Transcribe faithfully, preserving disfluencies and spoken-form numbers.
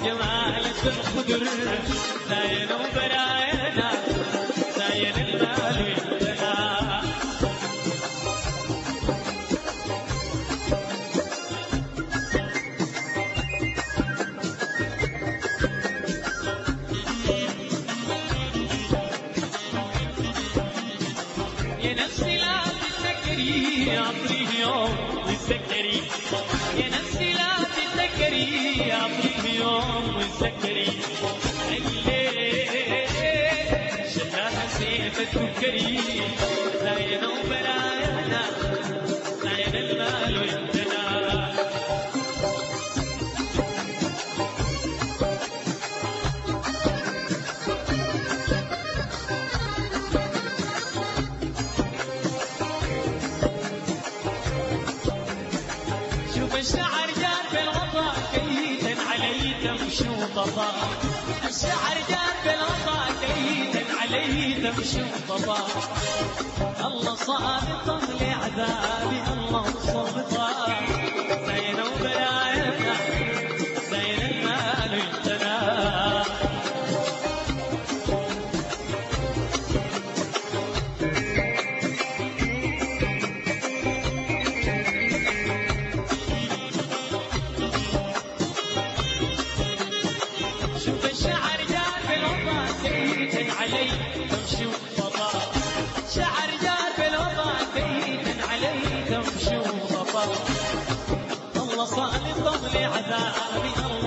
جمالك الخضر زين وبراينا زين المال ويدنا يا نفسي لا تتذكري عمري يوم وتذكري يا نفسي لا تتذكري عمري يوم وتذكري الليل شفاها سيف تفكري زين وبرايانا زين المال ويدنا الشعر جار بالغطا كيدا علي تمشي وطفا الشعر جار بالغطا كيدا علي تمشي وطفا الله صابطا لعذابي الله صابطا زين وبرايانا زين المال ويدنا علي تمشي وطفا شعر جار بالوطا كيدا علي تمشي وطفا الله صالح ضمن عذابي